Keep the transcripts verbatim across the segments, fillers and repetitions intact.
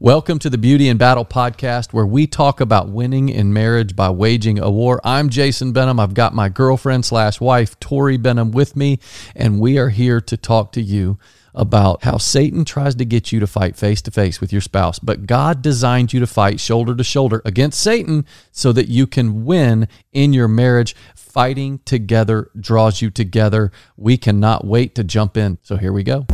Welcome to the Beauty in Battle podcast, where we talk about winning in marriage by waging a war. I'm Jason Benham. I've got my girlfriend slash wife, Tori Benham, with me, and we are here to talk to you about how Satan tries to get you to fight face to face with your spouse, but God designed you to fight shoulder to shoulder against Satan so that you can win in your marriage. Fighting together draws you together. We cannot wait to jump in. So here we go.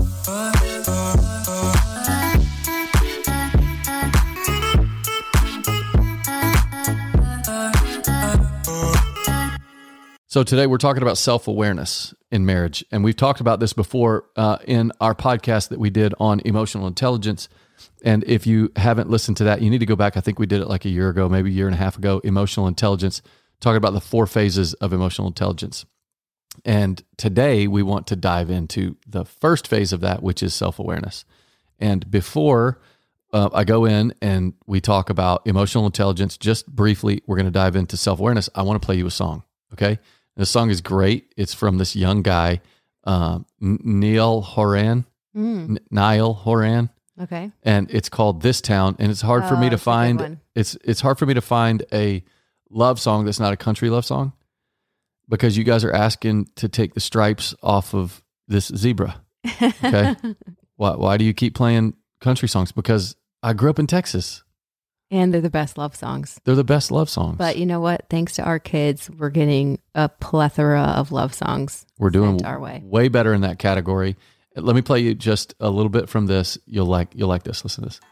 So today we're talking about self-awareness in marriage, and we've talked about this before uh, in our podcast that we did on emotional intelligence. And if you haven't listened to that, you need to go back. I think we did it like a year ago, maybe a year and a half ago, emotional intelligence, talking about the four phases of emotional intelligence. And today we want to dive into the first phase of that, which is self-awareness. And before uh, I go in and we talk about emotional intelligence, just briefly, we're going to dive into self-awareness. I want to play you a song, okay? The song is great. It's from this young guy, um, Niall Horan. Mm. N- Niall Horan. Okay. And it's called "This Town," and it's hard oh, for me to find. It's it's hard for me to find a love song that's not a country love song, because you guys are asking to take the stripes off of this zebra. Okay. why Why do you keep playing country songs? Because I grew up in Texas. And they're the best love songs. They're the best love songs. But you know what? Thanks to our kids, we're getting a plethora of love songs. We're doing our way. way better in that category. Let me play you just a little bit from this. You'll like you'll like this. Listen to this.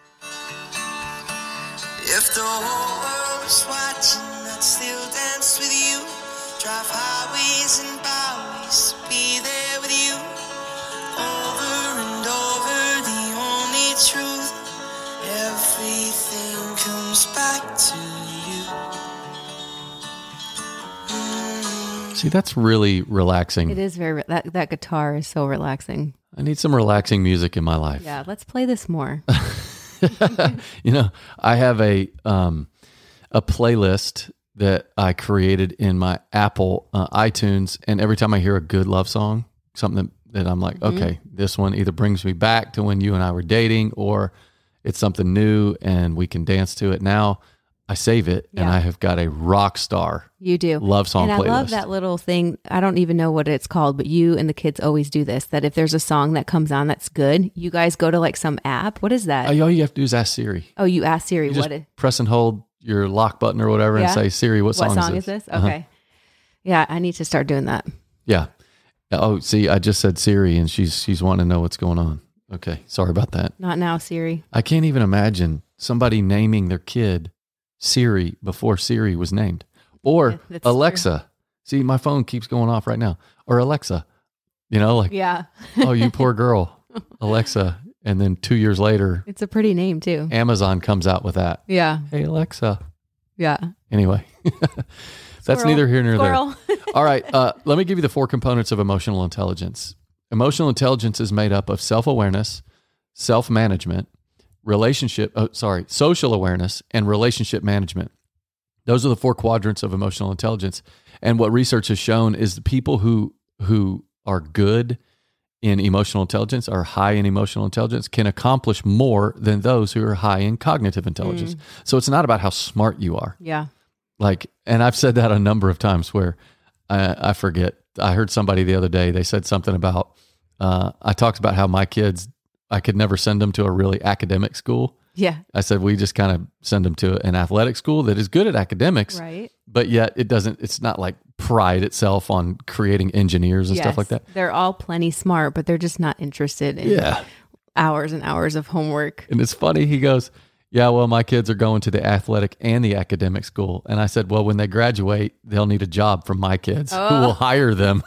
If the whole world was watching, I'd still dance with you. Drive highways and byways, be there with you. Over and over, the only truth. Everything comes back to you. Mm. See, that's really relaxing. It is very, that, that guitar is so relaxing. I need some relaxing music in my life. Yeah, let's play this more. You know, I have a um, a playlist that I created in my Apple uh, iTunes, and every time I hear a good love song, something that, that I'm like, mm-hmm. okay, this one either brings me back to when you and I were dating, or it's something new and we can dance to it. Now I save it, yeah. and I have got a rock star you do love song and playlist. I love that little thing. I don't even know what it's called, but you and the kids always do this, that if there's a song that comes on that's good, you guys go to like some app. What is that? All you have to do is ask Siri. Oh, you ask Siri. You what just is press and hold your lock button or whatever, yeah. and say, Siri, what song, what song is this? Is this? Okay. Uh-huh. Yeah, I need to start doing that. Yeah. Oh, see, I just said Siri, and she's she's wanting to know what's going on. Okay, sorry about that. Not now, Siri. I can't even imagine somebody naming their kid Siri before Siri was named. Or yeah, Alexa. True. See, my phone keeps going off right now. Or Alexa. You know, like, yeah. oh, you poor girl, Alexa. And then two years later, it's a pretty name too. Amazon comes out with that. Yeah. Hey, Alexa. Yeah. Anyway, that's neither here nor Squirrel. there. All right. Uh, let me give you the four components of emotional intelligence. Emotional intelligence is made up of self-awareness, self-management, relationship, oh, sorry, social awareness, and relationship management. Those are the four quadrants of emotional intelligence. And what research has shown is the people who who are good in emotional intelligence, are high in emotional intelligence, can accomplish more than those who are high in cognitive intelligence. Mm. So it's not about how smart you are. Yeah. Like, and I've said that a number of times where I, I forget. I heard somebody the other day, they said something about, uh, I talked about how my kids, I could never send them to a really academic school. Yeah. I said, we just kind of send them to an athletic school that is good at academics, right? But yet it doesn't, it's not like pride itself on creating engineers and yes. stuff like that. They're all plenty smart, but they're just not interested in yeah. hours and hours of homework. And it's funny. He goes, yeah, well, my kids are going to the athletic and the academic school. And I said, well, when they graduate, they'll need a job from my kids oh. who will hire them.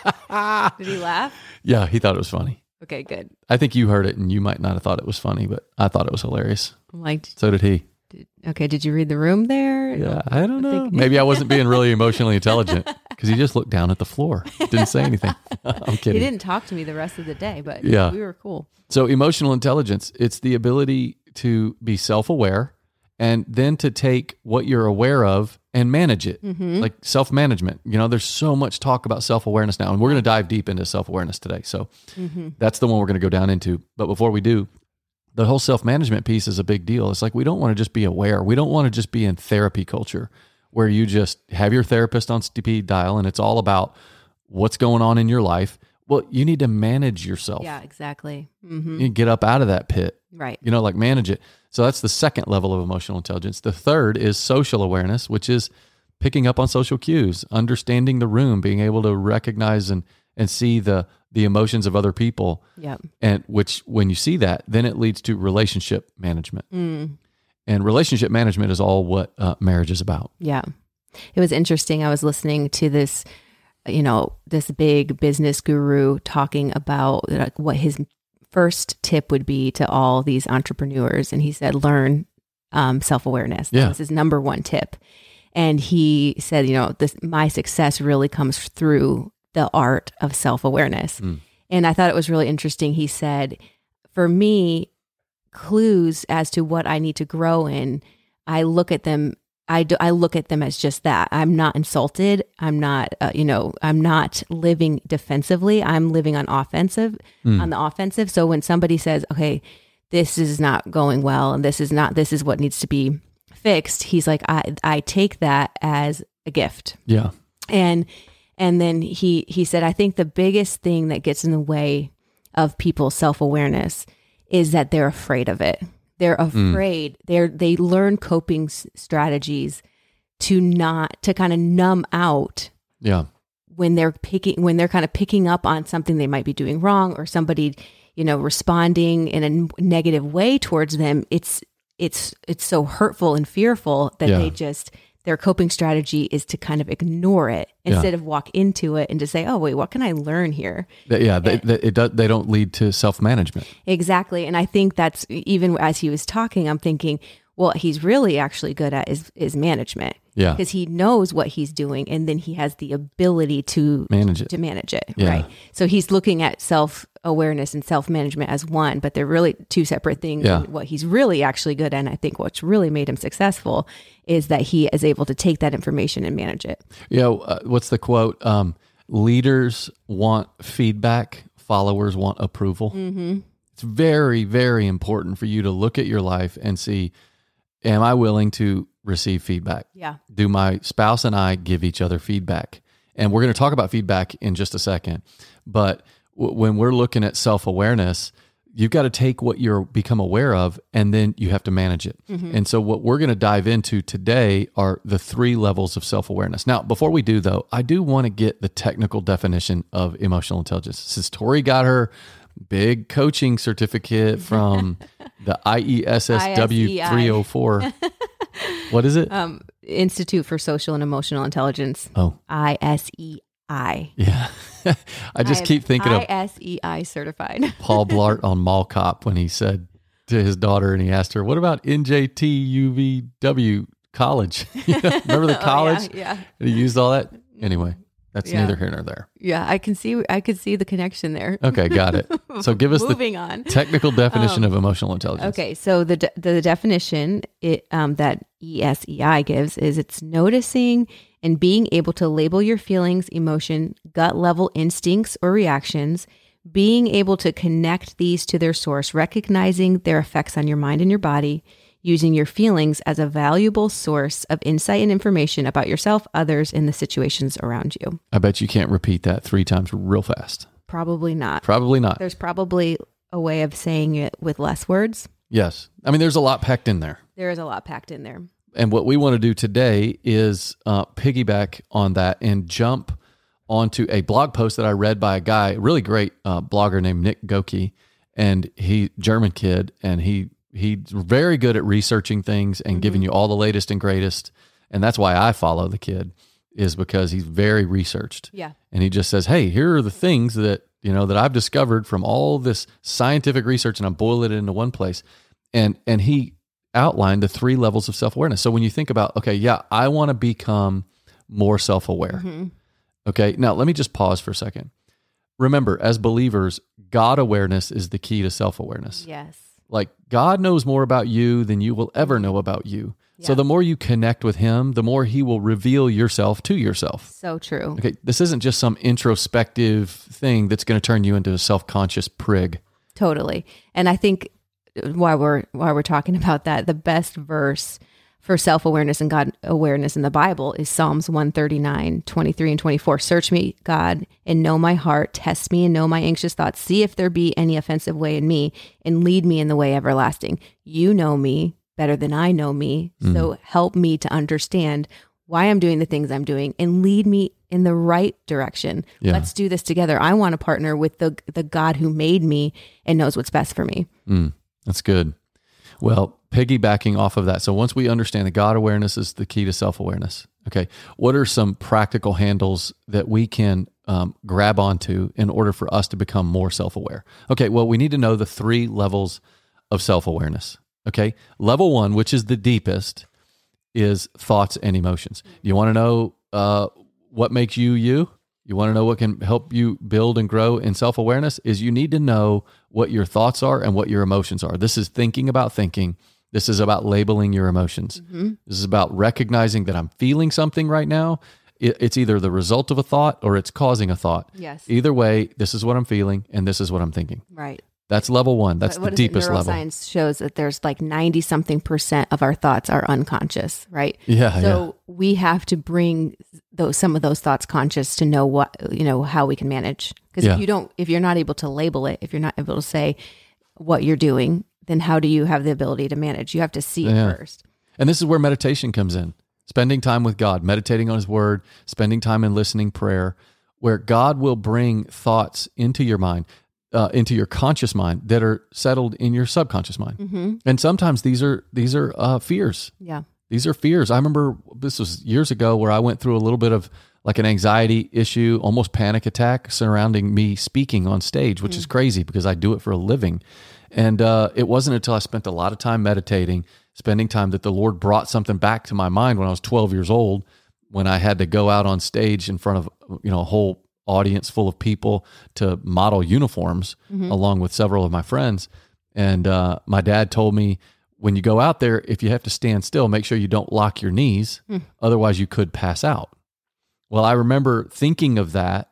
Did he laugh? Yeah, he thought it was funny. Okay, good. I think you heard it and you might not have thought it was funny, but I thought it was hilarious. Like, so did he. Did, okay, did you read the room there? Yeah, I don't know. Maybe I wasn't being really emotionally intelligent because he just looked down at the floor. Didn't say anything. I'm kidding. He didn't talk to me the rest of the day, but yeah. we were cool. So emotional intelligence, it's the ability to be self-aware and then to take what you're aware of and manage it, mm-hmm. like self-management. You know, there's so much talk about self-awareness now, and we're going to dive deep into self-awareness today. So mm-hmm. that's the one we're going to go down into. But before we do, the whole self-management piece is a big deal. It's like, we don't want to just be aware. We don't want to just be in therapy culture where you just have your therapist on speed dial and it's all about what's going on in your life. Well, you need to manage yourself. Yeah, exactly. Mm-hmm. You need to get up out of that pit. Right. You know, like manage it. So that's the second level of emotional intelligence. The third is social awareness, which is picking up on social cues, understanding the room, being able to recognize and, and see the, the emotions of other people. Yep. And which, when you see that, then it leads to relationship management. Mm. And relationship management is all what uh, marriage is about. Yeah. It was interesting. I was listening to this, you know, this big business guru talking about like, what his first tip would be to all these entrepreneurs. And he said, learn um, self-awareness. Yeah. That was his number one tip. And he said, you know, this, my success really comes through the art of self-awareness. Mm. And I thought it was really interesting. He said, for me, clues as to what I need to grow in, I look at them, I, do, I look at them as just that. I'm not insulted. I'm not, uh, you know, I'm not living defensively. I'm living on offensive, mm. on the offensive. So when somebody says, okay, this is not going well, and this is not, this is what needs to be fixed, he's like, I, I take that as a gift. Yeah. And, and then he, he said, I think the biggest thing that gets in the way of people's self-awareness is that they're afraid of it. They're afraid. Mm. They're, they learn coping s- strategies to not, to kind of numb out. Yeah. When they're picking, when they're kind of picking up on something they might be doing wrong, or somebody, you know, responding in a n- negative way towards them. It's, it's, it's so hurtful and fearful that yeah. they just, their coping strategy is to kind of ignore it instead yeah. of walk into it and to say, oh, wait, what can I learn here? Yeah, they, they, it does, they don't lead to self-management. Exactly. And I think that's, even as he was talking, I'm thinking, well, he's really actually good at is, is management. Yeah. Because he knows what he's doing, and then he has the ability to manage it. To manage it. Yeah. Right. So he's looking at self-awareness and self-management as one, but they're really two separate things. Yeah. And what he's really actually good at, and I think what's really made him successful, is that he is able to take that information and manage it. Yeah. Uh, what's the quote? Um, leaders want feedback, followers want approval. Mm-hmm. It's very, very important for you to look at your life and see, am I willing to receive feedback? Yeah. Do my spouse and I give each other feedback? And we're going to talk about feedback in just a second. But w- when we're looking at self-awareness, you've got to take what you're become aware of, and then you have to manage it. Mm-hmm. And so what we're going to dive into today are the three levels of self-awareness. Now, before we do though, I do want to get the technical definition of emotional intelligence. Since Tori got her big coaching certificate from the I E S S W three oh four. What is it? Um, Institute for Social and Emotional Intelligence. Oh. I S E I. Yeah. I just I'm keep thinking of I S E I certified. Paul Blart on Mall Cop when he said to his daughter, and he asked her, what about N J T U V W college? You know, remember the college? Oh, yeah, yeah. And he used all that? Anyway. That's yeah. neither here nor there. Yeah, I can see. I could see the connection there. Okay, got it. So give us Moving the on. technical definition um, of emotional intelligence. Okay, so the de- the definition it um, that E S E I gives is it's noticing and being able to label your feelings, emotion, gut level instincts or reactions, being able to connect these to their source, recognizing their effects on your mind and your body, using your feelings as a valuable source of insight and information about yourself, others, and the situations around you. I bet you can't repeat that three times real fast. Probably not. Probably not. There's probably a way of saying it with less words. Yes. I mean, there's a lot packed in there. There is a lot packed in there. And what we want to do today is uh, piggyback on that and jump onto a blog post that I read by a guy, a really great uh, blogger named Nick Goki, and he German kid, and he He's very good at researching things and mm-hmm. giving you all the latest and greatest. And that's why I follow the kid, is because he's very researched. Yeah. And he just says, hey, here are the things that, you know, that I've discovered from all this scientific research, and I boil it into one place. And, and he outlined the three levels of self-awareness. So when you think about, okay, yeah, I want to become more self-aware. Mm-hmm. Okay. Now let me just pause for a second. Remember, as believers, God awareness is the key to self-awareness. Yes. Like, God knows more about you than you will ever know about you. Yeah. So the more you connect with him, the more he will reveal yourself to yourself. So true. Okay, this isn't just some introspective thing that's going to turn you into a self-conscious prig. Totally. And I think while we're while we're talking about that, the best verse for self-awareness and God awareness in the Bible is Psalms one thirty-nine, twenty-three and twenty-four. Search me, God, and know my heart. Test me and know my anxious thoughts. See if there be any offensive way in me, and lead me in the way everlasting. You know me better than I know me. Mm. So help me to understand why I'm doing the things I'm doing and lead me in the right direction. Yeah. Let's do this together. I want to partner with the the God who made me and knows what's best for me. Mm, that's good. Well, piggybacking off of that. So once we understand that God awareness is the key to self-awareness, okay, what are some practical handles that we can um, grab onto in order for us to become more self-aware? Okay, well, we need to know the three levels of self-awareness. Okay, level one, which is the deepest, is thoughts and emotions. You want to know uh, what makes you you? You want to know what can help you build and grow in self-awareness? Is you need to know what your thoughts are and what your emotions are. This is thinking about thinking. This is about labeling your emotions. Mm-hmm. This is about recognizing that I'm feeling something right now. It, it's either the result of a thought or it's causing a thought. Yes. Either way, this is what I'm feeling and this is what I'm thinking. Right. That's level one. That's what, what the deepest it? level. Neuroscience shows that there's like ninety something percent of our thoughts are unconscious, right? Yeah. So yeah. we have to bring those, some of those thoughts conscious to know what, you know, how we can manage. Because yeah. if you don't, if you're not able to label it, if you're not able to say what you're doing, then how do you have the ability to manage? You have to see yeah. it first. And this is where meditation comes in. Spending time with God, meditating on his word, spending time in listening prayer, where God will bring thoughts into your mind. Uh, into your conscious mind that are settled in your subconscious mind. Mm-hmm. And sometimes these are these are uh, fears. Yeah. These are fears. I remember this was years ago where I went through a little bit of like an anxiety issue, almost panic attack surrounding me speaking on stage, which mm. is crazy because I do it for a living. And uh, it wasn't until I spent a lot of time meditating, spending time, that the Lord brought something back to my mind when I was twelve years old, when I had to go out on stage in front of, you know, a whole audience full of people to model uniforms mm-hmm. along with several of my friends. And uh, my dad told me, when you go out there, if you have to stand still, make sure you don't lock your knees. Mm. Otherwise you could pass out. Well, I remember thinking of that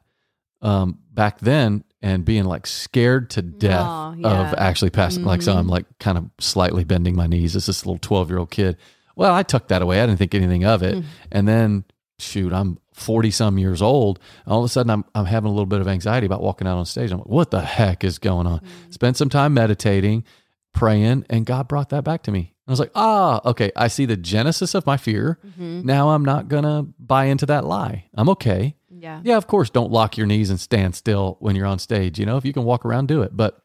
um, back then and being like scared to death oh, yeah. of actually passing. Mm-hmm. Like, so I'm like kind of slightly bending my knees as this little twelve year old kid. Well, I took that away. I didn't think anything of it. Mm. And then shoot, I'm forty some years old. And all of a sudden I'm, I'm having a little bit of anxiety about walking out on stage. I'm like, what the heck is going on? Mm-hmm. Spent some time meditating, praying, and God brought that back to me. I was like, ah, okay, I see the genesis of my fear. Mm-hmm. Now I'm not going to buy into that lie. I'm okay. Yeah. Yeah, of course, don't lock your knees and stand still when you're on stage. You know, if you can walk around, do it. But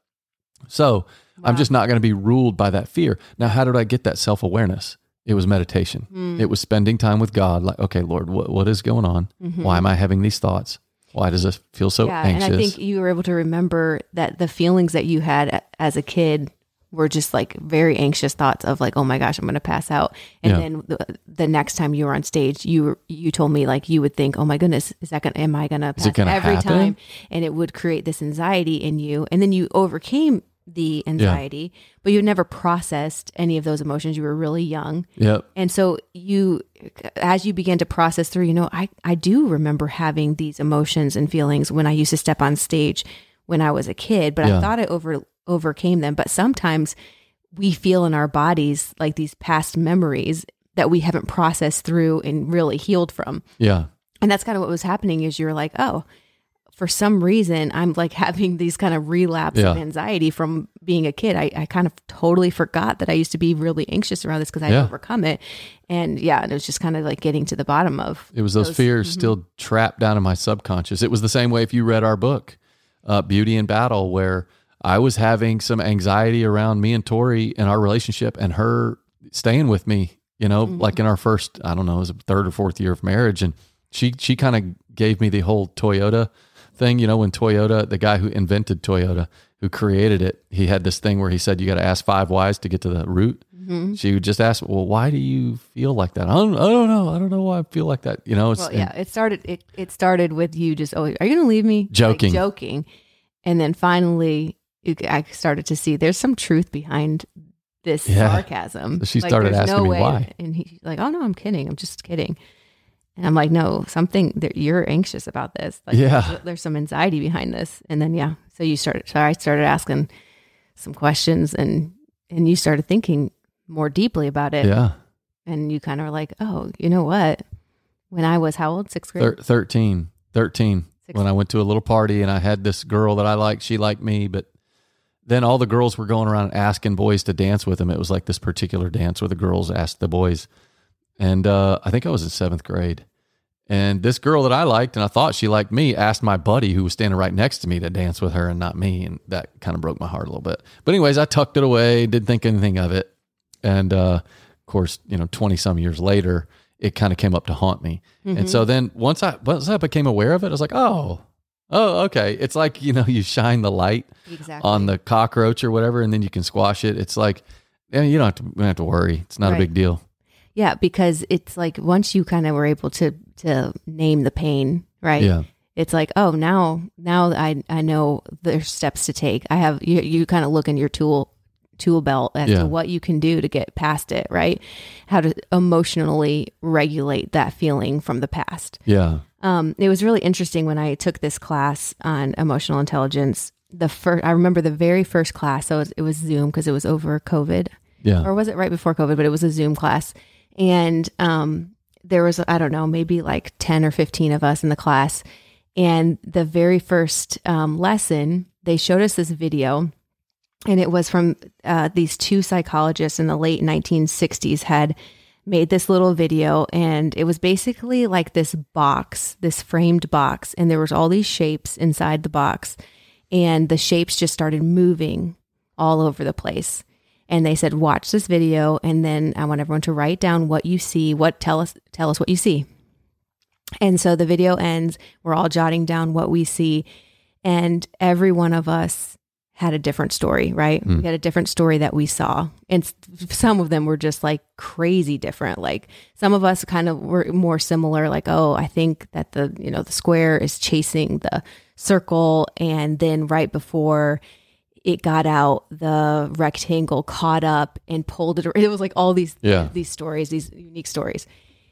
so wow. I'm just not going to be ruled by that fear. Now, how did I get that self-awareness? It was meditation. Mm. It was spending time with God. Like, okay, Lord, what, what is going on? Mm-hmm. Why am I having these thoughts? Why does this feel so yeah, anxious? And I think you were able to remember that the feelings that you had as a kid were just like very anxious thoughts of like, oh my gosh, I'm going to pass out. And yeah. then the, the next time you were on stage, you were, you told me like you would think, oh my goodness, is that gonna, am I going to pass out every happen? time? And it would create this anxiety in you. And then you overcame the anxiety, yeah. but you never processed any of those emotions. You were really young. Yep. And so you, as you began to process through, you know, I, I do remember having these emotions and feelings when I used to step on stage when I was a kid, but yeah. I thought I over overcame them. But sometimes we feel in our bodies like these past memories that we haven't processed through and really healed from. Yeah. And that's kind of what was happening is you're like, oh, for some reason, I'm like having these kind of relapse yeah. of anxiety from being a kid. I, I kind of totally forgot that I used to be really anxious around this because I'd yeah. overcome it. And yeah, and it was just kind of like getting to the bottom of it was those, those fears mm-hmm. still trapped down in my subconscious. It was the same way if you read our book, uh, Beauty in Battle, where I was having some anxiety around me and Tori and our relationship and her staying with me, you know, mm-hmm. like in our first, I don't know, it was a third or fourth year of marriage. And she, she kind of gave me the whole Toyota thing, you know, when Toyota, the guy who invented Toyota, who created it, he had this thing where he said, you got to ask five whys to get to the root. Mm-hmm. She would just ask, well, why do you feel like that? I don't, I don't know. I don't know why I feel like that. You know, it's, well, yeah, it started, it, it started with you just, oh, are you going to leave me? Joking. Like, joking. And then finally I started to see there's some truth behind this yeah. sarcasm. So she started like, asking no me way. why. And he's like, oh no, I'm kidding. I'm just kidding. And I'm like, no, something that you're anxious about this. Like, yeah. there's, there's some anxiety behind this. And then, yeah. So you started, so I started asking some questions and and you started thinking more deeply about it. Yeah. And you kind of were like, oh, you know what? When I was how old? Sixth grade? Thir- thirteen. thirteen. Sixteen. When I went to a little party and I had this girl that I liked, she liked me, but then all the girls were going around asking boys to dance with them. It was like this particular dance where the girls asked the boys. And uh, I think I was in seventh grade. And this girl that I liked, and I thought she liked me, asked my buddy who was standing right next to me to dance with her and not me. And that kind of broke my heart a little bit. But anyways, I tucked it away, didn't think anything of it. And uh, of course, you know, twenty some years later, it kind of came up to haunt me. Mm-hmm. And so then once I, once I became aware of it, I was like, oh, oh, okay. It's like, you know, you shine the light exactly. on the cockroach or whatever, and then you can squash it. It's like, and you don't have to, you don't have to worry. It's not right. a big deal. Yeah, because it's like once you kind of were able to to name the pain, right? Yeah. It's like, oh, now now I I know there's steps to take. I have you you kind of look in your tool tool belt as yeah. to what you can do to get past it, right? How to emotionally regulate that feeling from the past. Yeah. Um, it was really interesting when I took this class on emotional intelligence. The first, I remember the very first class. So it was, it was Zoom because it was over COVID. Yeah. Or was it right before COVID? But it was a Zoom class. And um, there was, I don't know, maybe like ten or fifteen of us in the class. And the very first um, lesson, they showed us this video. And it was from uh, these two psychologists in the late nineteen sixties had made this little video. And it was basically like this box, this framed box. And there was all these shapes inside the box. And the shapes just started moving all over the place. And they said, watch this video. And then I want everyone to write down what you see, what tell us, tell us what you see. And so the video ends, we're all jotting down what we see. And every one of us had a different story, right? Mm. We had a different story that we saw. And some of them were just like crazy different. Like some of us kind of were more similar, like, oh, I think that the, you know, the square is chasing the circle. And then right before it got out, the rectangle caught up and pulled it. It was like all these, yeah. these stories, these unique stories.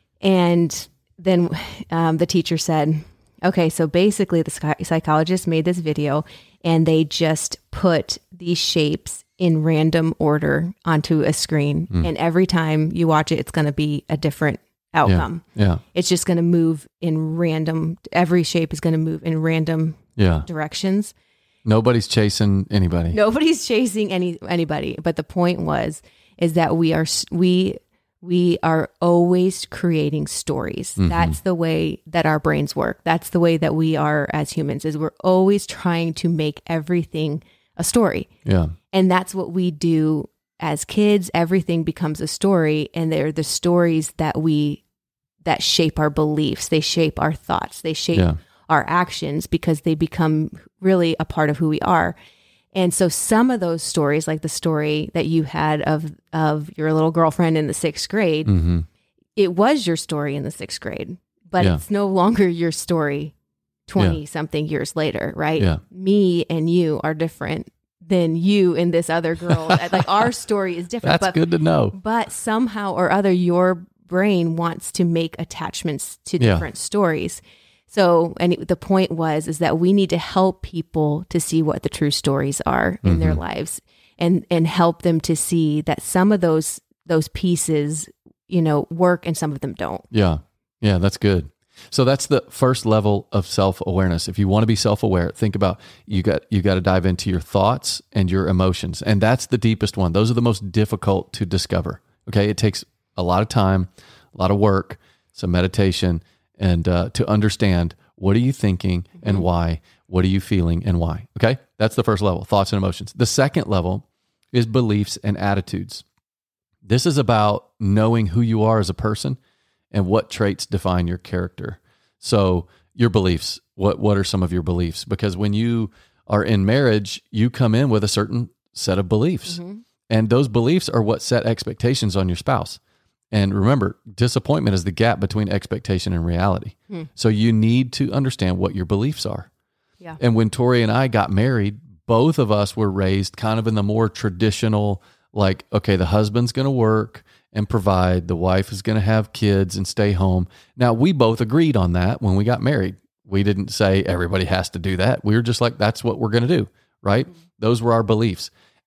And then um, the teacher said, okay, so basically the psychologist made this video and they just put these shapes in random order onto a screen. Mm. And every time you watch it, it's going to be a different outcome. Yeah. yeah. It's just going to move in random. Every shape is going to move in random yeah. directions. Nobody's chasing anybody. Nobody's chasing any anybody. But the point was, is that we are we we are always creating stories. Mm-hmm. That's the way that our brains work. That's the way that we are as humans. Is we're always trying to make everything a story. Yeah, and that's what we do as kids. Everything becomes a story, and they're the stories that we that shape our beliefs. They shape our thoughts. They shape. Yeah. our actions because they become really a part of who we are. And so some of those stories, like the story that you had of of your little girlfriend in the sixth grade, mm-hmm. it was your story in the sixth grade, but yeah. it's no longer your story twenty yeah. something years later, right? Yeah. Me and you are different than you and this other girl. Like our story is different. That's but, good to know. But somehow or other, your brain wants to make attachments to yeah. different stories. So, and the point was, is that we need to help people to see what the true stories are in mm-hmm. their lives and, and help them to see that some of those, those pieces, you know, work and some of them don't. Yeah. Yeah. That's good. So that's the first level of self-awareness. If you want to be self-aware, think about, you got, you got to dive into your thoughts and your emotions. And that's the deepest one. Those are the most difficult to discover. Okay. It takes a lot of time, a lot of work, some meditation, and uh, to understand, what are you thinking and mm-hmm. why? What are you feeling and why? Okay, that's the first level, thoughts and emotions. The second level is beliefs and attitudes. This is about knowing who you are as a person and what traits define your character. So your beliefs, what, what are some of your beliefs? Because when you are in marriage, you come in with a certain set of beliefs. Mm-hmm. And those beliefs are what set expectations on your spouse. And remember, disappointment is the gap between expectation and reality. Hmm. So you need to understand what your beliefs are. Yeah. And when Tori and I got married, both of us were raised kind of in the more traditional, like, okay, the husband's going to work and provide, the wife is going to have kids and stay home. Now, we both agreed on that when we got married. We didn't say everybody has to do that. We were just like, that's what we're going to do, right? Mm-hmm. Those were our beliefs.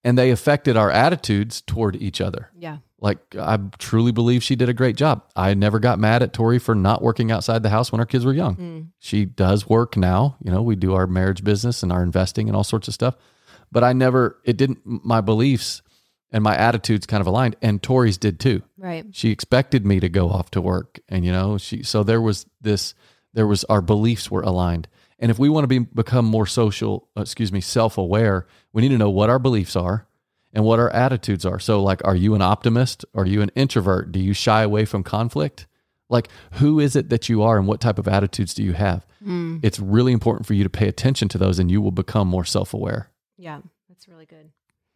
and they affected our attitudes toward each other. Yeah. Like, I truly believe she did a great job. I never got mad at Tori for not working outside the house when our kids were young. Mm. She does work now. You know, we do our marriage business and our investing and all sorts of stuff. But I never, it didn't, my beliefs and my attitudes kind of aligned, and Tori's did too. Right. She expected me to go off to work, and you know, she, so there was this, there was, our beliefs were aligned. And if we want to be, become more social, uh, excuse me, self-aware, we need to know what our beliefs are and what our attitudes are. So like, are you an optimist? Are you an introvert? Do you shy away from conflict? Like, who is it that you are and what type of attitudes do you have? Mm. It's really important for you to pay attention to those, and you will become more self-aware. Yeah, that's really good.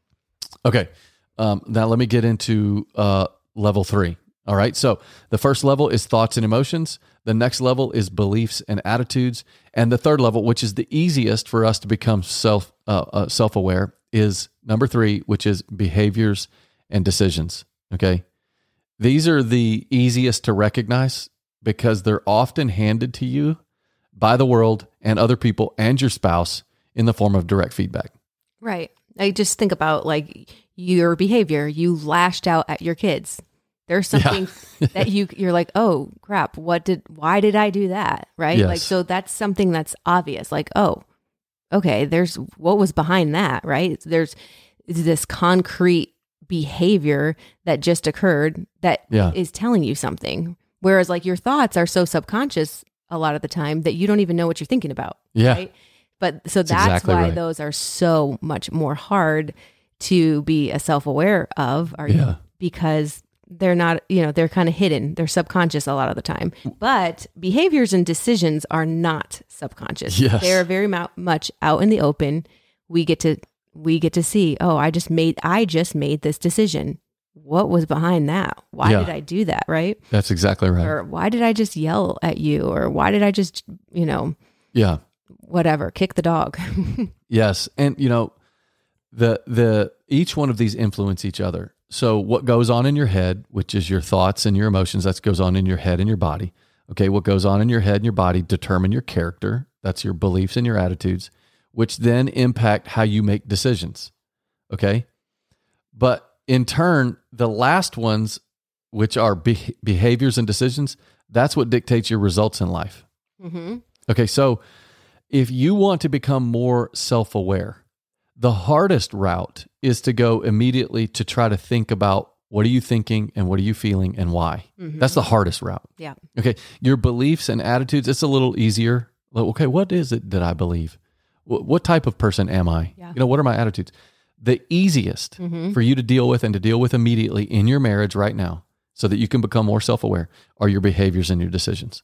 Okay. Um, now let me get into uh, level three. All right. So the first level is thoughts and emotions. The next level is beliefs and attitudes. And the third level, which is the easiest for us to become self uh, uh, self-aware, is number three, which is behaviors and decisions. Okay. These are the easiest to recognize because they're often handed to you by the world and other people and your spouse in the form of direct feedback. Right. I just think about like your behavior. You lashed out at your kids. There's something Yeah. that you you're like, oh crap, what did why did I do that? Right? Yes. Like, so that's something that's obvious. Like, oh, okay, there's what was behind that, right? There's this concrete behavior that just occurred that Yeah. is telling you something. Whereas like your thoughts are so subconscious a lot of the time that you don't even know what you're thinking about. Yeah. Right? But so that's, exactly why right. those are so much more hard to be a self-aware of, are Yeah. because they're not, you know, they're kind of hidden. They're subconscious a lot of the time. But behaviors and decisions are not subconscious. Yes. They're very mu- much out in the open. We get to we get to see, oh, I just made I just made this decision. What was behind that? Why Yeah. did I do that, right? That's exactly right. Or why did I just yell at you? Or why did I just, you know, Yeah. whatever, kick the dog? Yes. And you know, the the each one of these influence each other. So what goes on in your head, which is your thoughts and your emotions, that goes on in your head and your body. Okay, what goes on in your head and your body determine your character. That's your beliefs and your attitudes, which then impact how you make decisions. Okay? But in turn, the last ones, which are be- behaviors and decisions, that's what dictates your results in life. Mm-hmm. Okay, so if you want to become more self-aware, the hardest route is to go immediately to try to think about what are you thinking and what are you feeling and why. Mm-hmm. That's the hardest route. Yeah. Okay, your beliefs and attitudes, it's a little easier. Like, okay, what is it that I believe? What, what type of person am I? Yeah. You know, what are my attitudes? The easiest Mm-hmm. for you to deal with and to deal with immediately in your marriage right now so that you can become more self-aware are your behaviors and your decisions.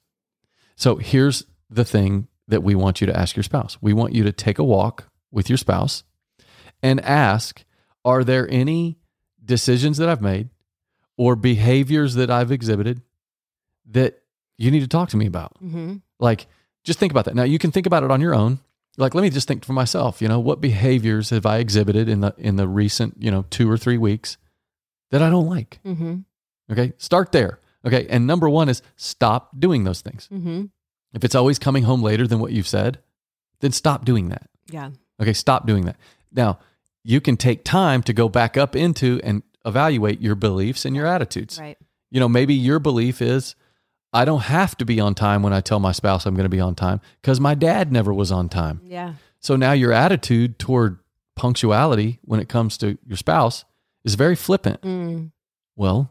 So here's the thing that we want you to ask your spouse. We want you to take a walk with your spouse and ask, are there any decisions that I've made or behaviors that I've exhibited that you need to talk to me about? Mm-hmm. Like, just think about that. Now, you can think about it on your own. Like, let me just think for myself, you know, what behaviors have I exhibited in the in the recent, you know, two or three weeks that I don't like? Mm-hmm. Okay, start there. Okay, and number one is stop doing those things. Mm-hmm. If it's always coming home later than what you've said, then stop doing that. Yeah. Okay, stop doing that. Now, you can take time to go back up into and evaluate your beliefs and your attitudes. Right. You know, maybe your belief is, I don't have to be on time when I tell my spouse I'm going to be on time because my dad never was on time. Yeah. So now your attitude toward punctuality when it comes to your spouse is very flippant. Mm. Well,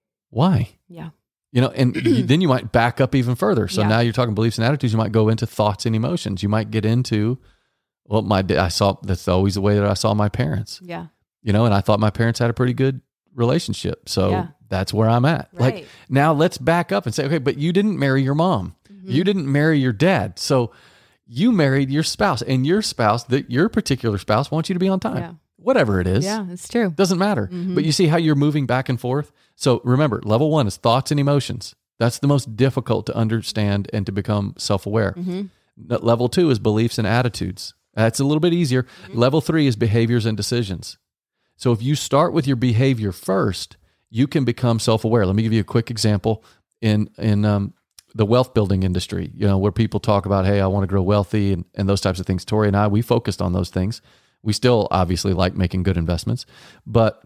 why? Yeah. You know, and then you might back up even further. So Yeah. now you're talking beliefs and attitudes. You might go into thoughts and emotions. You might get into, well, my da- I saw that's always the way that I saw my parents. Yeah. You know, and I thought my parents had a pretty good relationship. So Yeah. that's where I'm at. Right. Like, now let's back up and say, okay, but you didn't marry your mom. Mm-hmm. You didn't marry your dad. So you married your spouse, and your spouse, that your particular spouse, wants you to be on time. Yeah. Whatever it is. Yeah, it's true. Doesn't matter. Mhm. But you see how you're moving back and forth? So remember, level one is thoughts and emotions. That's the most difficult to understand and to become self-aware. Mm-hmm. N- Level two is beliefs and attitudes. That's a little bit easier. Mm-hmm. Level three is behaviors and decisions. So if you start with your behavior first, you can become self-aware. Let me give you a quick example in in um, the wealth building industry, you know, where people talk about, hey, I want to grow wealthy and, and those types of things. Tori and I, we focused on those things. We still obviously like making good investments, but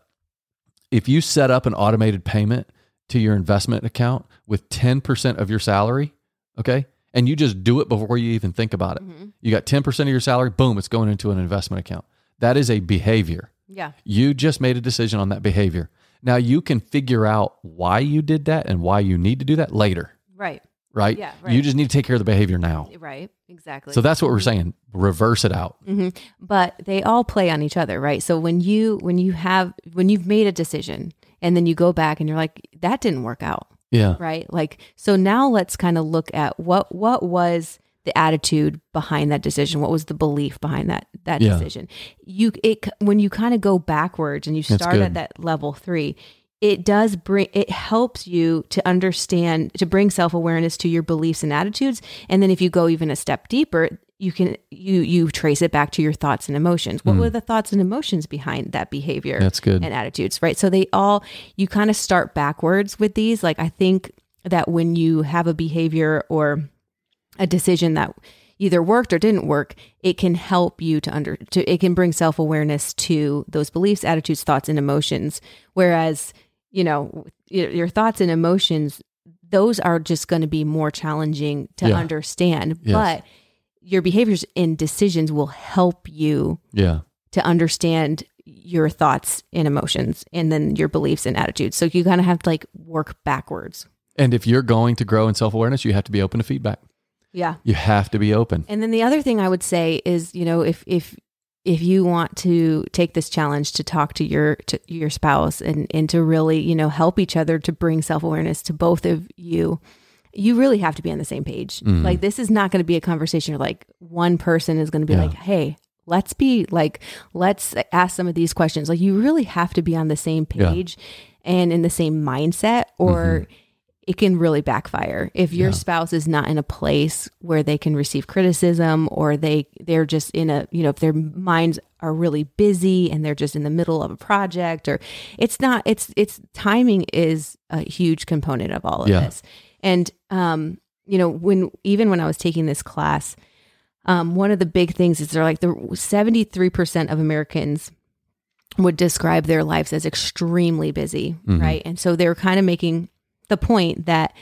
if you set up an automated payment to your investment account with ten percent of your salary, okay, and you just do it before you even think about it. Mm-hmm. You got ten percent of your salary, boom, it's going into an investment account. That is a behavior. Yeah. You just made a decision on that behavior. Now you can figure out why you did that and why you need to do that later. Right. Right? Yeah, right. You just need to take care of the behavior now. Right. Exactly. So that's what we're saying. Reverse it out. Mm-hmm. But they all play on each other, right? So when you when you have when you've made a decision and then you go back and you're like, that didn't work out. Yeah. Right. Like, so now let's kind of look at what, what was the attitude behind that decision? What was the belief behind that, that Yeah. decision? You, it, when you kind of go backwards and you That's start good. at that level three, it does bring, it helps you to understand, to bring self-awareness to your beliefs and attitudes. And then if you go even a step deeper, you can, you, you trace it back to your thoughts and emotions. What Mm. were the thoughts and emotions behind that behavior? That's good. And attitudes, right? So they all, you kind of start backwards with these. Like, I think that when you have a behavior or a decision that either worked or didn't work, it can help you to under, to, it can bring self-awareness to those beliefs, attitudes, thoughts, and emotions. Whereas, you know, your, your thoughts and emotions, those are just going to be more challenging to Yeah. understand, Yes. but your behaviors and decisions will help you Yeah. to understand your thoughts and emotions and then your beliefs and attitudes. So you kind of have to like work backwards. And if you're going to grow in self-awareness, you have to be open to feedback. Yeah. You have to be open. And then the other thing I would say is, you know, if if if you want to take this challenge to talk to your to your spouse and and to really, you know, help each other to bring self-awareness to both of you, you really have to be on the same page. Mhm. Like, this is not going to be a conversation where like one person is going to be Yeah. like, hey, let's be like, let's ask some of these questions. Like, you really have to be on the same Yeah. page and in the same mindset, or it can really backfire if your Yeah. spouse is not in a place where they can receive criticism, or they they're just in a, you know, if their minds are really busy and they're just in the middle of a project, or it's not, it's, it's timing is a huge component of all of Yeah. this. And, um, you know, when, even when I was taking this class, um, one of the big things is they're like the seventy-three percent of Americans would describe their lives as extremely busy. Mhm. Right. And so they're kind of making the point that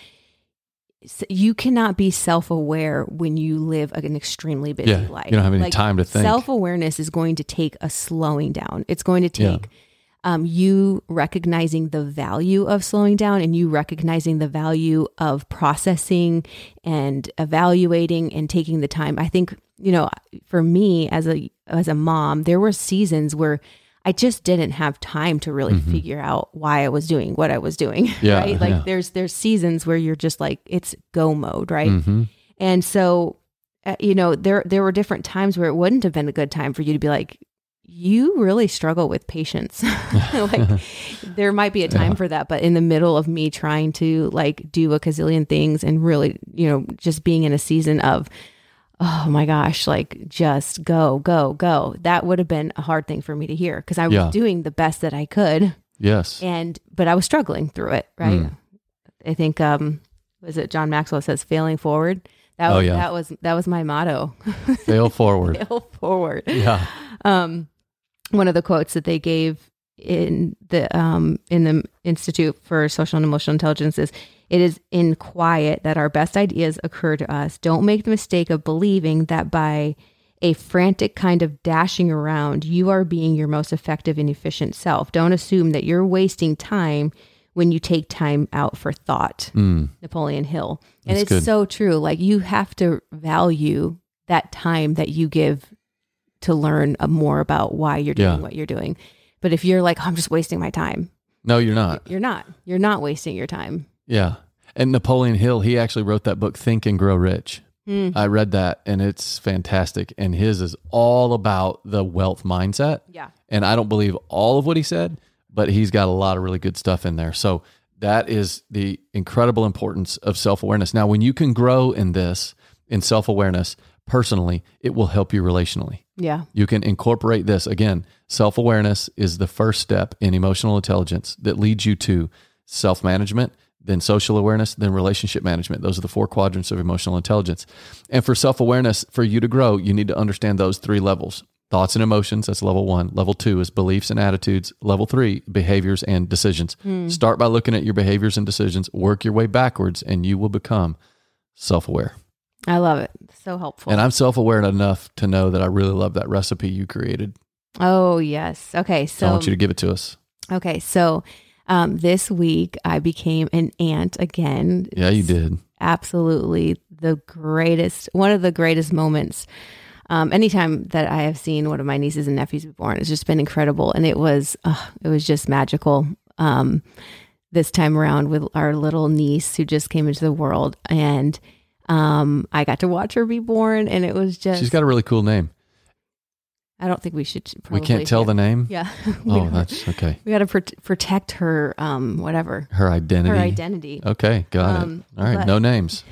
s- you cannot be self-aware when you live an extremely busy Yeah. life. You don't have any time to think. Self-awareness is going to take a slowing down. It's going to take um, you recognizing the value of slowing down, and you recognizing the value of processing and evaluating and taking the time. I think, you know, for me as a as a mom, there were seasons where I just didn't have time to really Mhm. figure out why I was doing what I was doing. Yeah, Right. Like yeah. there's, there's seasons where you're just like, it's go mode. Right. Mhm. And so, uh, you know, there, there were different times where it wouldn't have been a good time for you to be like, you really struggle with patience. Like, there might be a time Yeah. for that, but in the middle of me trying to like do a gazillion things and really, you know, just being in a season of, oh my gosh, like just go, go, go. That would have been a hard thing for me to hear, because I was Yeah. doing the best that I could, Yes. and but I was struggling through it. Right. Mm. I think um was it John Maxwell says failing forward. That Oh, was yeah. that was that was my motto. Fail forward. Fail forward. Yeah. Um one of the quotes that they gave in the um in the Institute for Social and Emotional Intelligence is, "It is in quiet that our best ideas occur to us. Don't make the mistake of believing that by a frantic kind of dashing around, you are being your most effective and efficient self. Don't assume that you're wasting time when you take time out for thought." Mm. Napoleon Hill. And That's it's good. so true. Like, you have to value that time that you give to learn uh, more about why you're doing Yeah. what you're doing. But if you're like, oh, I'm just wasting my time, No, you're not. you're not. You're not wasting your time. Yeah. And Napoleon Hill, he actually wrote that book, Think and Grow Rich. Mm. I read that and it's fantastic. And his is all about the wealth mindset. Yeah. And I don't believe all of what he said, but he's got a lot of really good stuff in there. So that is the incredible importance of self-awareness. Now, when you can grow in this, in self-awareness personally, it will help you relationally. Yeah. You can incorporate this. Again, self-awareness is the first step in emotional intelligence that leads you to self-management, then social awareness, then relationship management. Those are the four quadrants of emotional intelligence. And for self-awareness, for you to grow, you need to understand those three levels. thoughts and emotions. That's level one. Level two is beliefs and attitudes. Level three, behaviors and decisions. Mm. Start by looking at your behaviors and decisions, work your way backwards, and you will become self-aware. I love it. So helpful. And I'm self-aware enough to know that I really love that recipe you created. Oh, yes. Okay. So I want you to give it to us. Okay. So um, this week I became an aunt again. Yeah, you did. Absolutely the greatest, one of the greatest moments. Um, anytime that I have seen one of my nieces and nephews be born, it's just been incredible. And it was, uh, it was just magical. Um, this time around with our little niece who just came into the world, and um, I got to watch her be born, and it was just. She's got a really cool name. I don't think we should. Probably, we can't tell yeah. the name. Yeah. Oh, that's okay. We got to pr- protect her, um, whatever. Her identity. Her identity. Okay, got Um, it. All right, but- no names.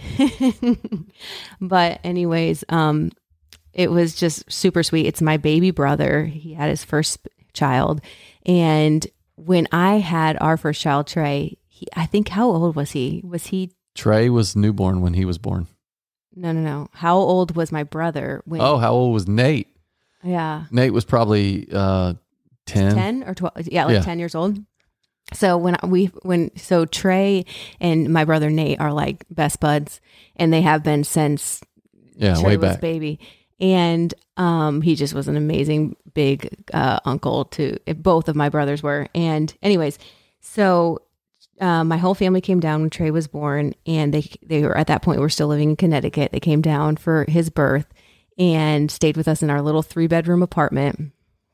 But anyways, um, it was just super sweet. It's my baby brother. He had his first child, and when I had our first child, Trey, he, I think how old was he? Was he? Trey was newborn when he was born. No, no, no. How old was my brother when? Oh, how old was Nate? Yeah. Nate was probably uh, ten. ten or twelve. Yeah, like Yeah. ten years old. So when we, when, so Trey and my brother Nate are like best buds, and they have been since Yeah, Trey way was back. baby. And um, he just was an amazing big uh, uncle to both of my brothers were. And anyways, so uh, my whole family came down when Trey was born, and they, they were at that point, were still living in Connecticut. They came down for his birth and stayed with us in our little three bedroom apartment.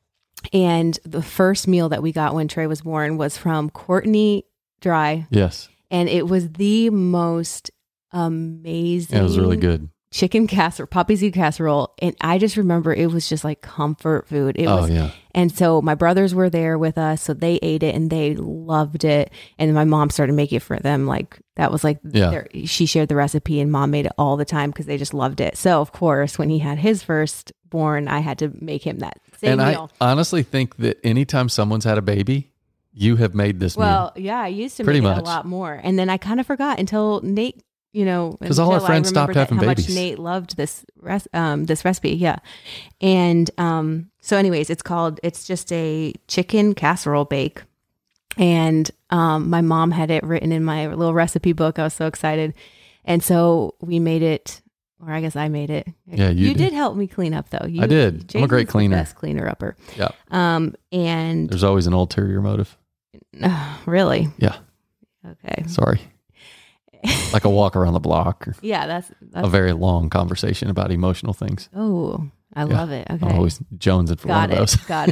And the first meal that we got when Trey was born was from Courtney Dry. Yes, And it was the most amazing. it was really good. Chicken casserole, poppy seed casserole. And I just remember it was just like comfort food. It Oh was, yeah, and so my brothers were there with us. So they ate it and they loved it. And my mom started making it for them. Like that was like, Yeah. their, she shared the recipe, and mom made it all the time because they just loved it. So of course, when he had his first born, I had to make him that same and meal. I honestly think that anytime someone's had a baby, you have made this meal. Well, yeah, I used to Pretty make it much. a lot more. And then I kind of forgot until Nate, you know, 'Cause all our until I friends stopped remembered that- having how babies. much Nate loved this res- um, this recipe. Yeah. And um, so anyways, it's called, it's just a chicken casserole bake. And um, my mom had it written in my little recipe book. I was so excited. And so we made it, or I guess I made it. Yeah, you did. did. help me clean up though. You, I did. I'm a great Jason's the cleaner. best cleaner upper. Yeah, Um, and there's always an ulterior motive. uh, really? Yeah, Okay. sorry. Like a walk around the block, or Yeah, that's, that's a very long conversation about emotional things. oh, I Yeah. love it. Okay. I'm always jonesing for Got one of it. those. Got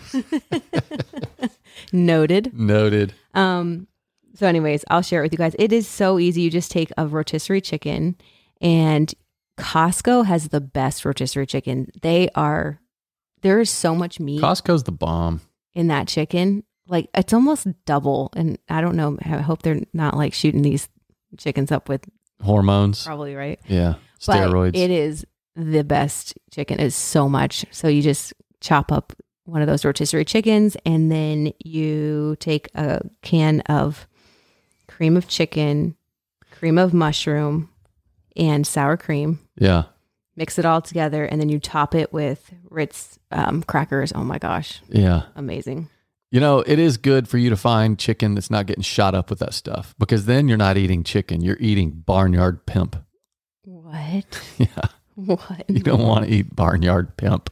it. Noted. Noted. Um, so anyways, I'll share it with you guys. It is so easy. You just take a rotisserie chicken, and Costco has the best rotisserie chicken. They are, there is so much meat Costco's the bomb. in that chicken. Like it's almost double. And I don't know. I hope they're not like shooting these chickens up with Hormones. probably right. Yeah. But Steroids. it is the best chicken. It's so much. So you just chop up one of those rotisserie chickens, and then you take a can of cream of chicken, cream of mushroom, and sour cream. yeah. Mix it all together, and then you top it with Ritz um, crackers. Oh my gosh, Yeah. amazing! You know, it is good for you to find chicken that's not getting shot up with that stuff, because then you're not eating chicken. You're eating barnyard pimp. What? Yeah. What? You don't want to eat barnyard pimp.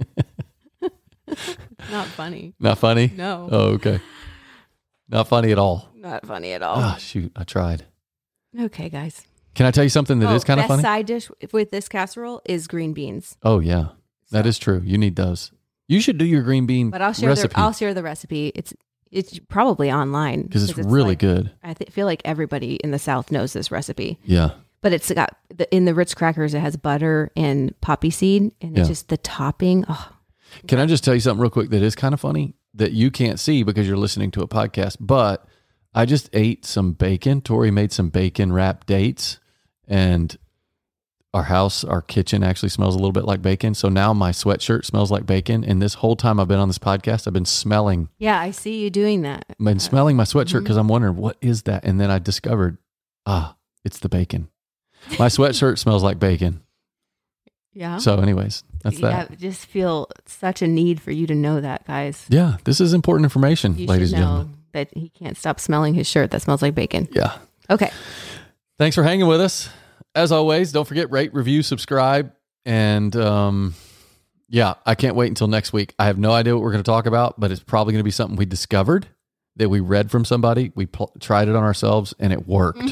Not funny. Not funny? No, Oh, okay. Not funny at all. not funny at all. Oh, shoot. I tried. Okay, guys. Can I tell you something that oh, is kind of best funny? side dish with this casserole is green beans. Oh, yeah. That So- is true. You need those. You should do your green bean But I'll share recipe the I'll share the recipe. It's it's probably online because it's, really like- good. I th- feel like everybody in the South knows this recipe. Yeah. But it's got the, in the Ritz crackers. It has butter and poppy seed, and Yeah. it's just the topping. Oh, Can I just tell you something real quick that is kind of funny that you can't see because you're listening to a podcast? But I just ate some bacon. Tori made some bacon wrapped dates, and our house, our kitchen actually smells a little bit like bacon. So now my sweatshirt smells like bacon. And this whole time I've been on this podcast, I've been smelling, yeah, I see you doing that. I've been smelling my sweatshirt Mhm. because I'm wondering, what is that? And then I discovered, ah, it's the bacon. My sweatshirt smells like bacon. Yeah. So anyways, that's yeah, that. I just feel such a need for you to know that, guys. Yeah. This is important information, You ladies should and know gentlemen. that he can't stop smelling his shirt that smells like bacon. Yeah. Okay. Thanks for hanging with us. As always, don't forget, rate, review, subscribe. And um, yeah, I can't wait until next week. I have no idea what we're going to talk about, but it's probably going to be something we discovered that we read from somebody. We pl- tried it on ourselves and it worked.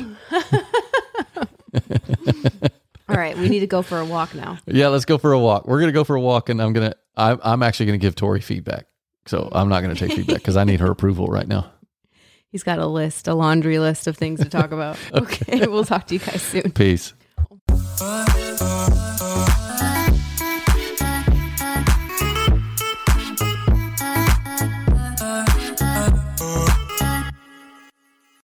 All right. We need to go for a walk now. Yeah, let's go for a walk. We're going to go for a walk, and I'm going to, I'm, I'm actually going to give Tori feedback. So I'm not going to take feedback because I need her approval right now. He's got a list, a laundry list of things to talk about. Okay. We'll talk to you guys soon. Peace. But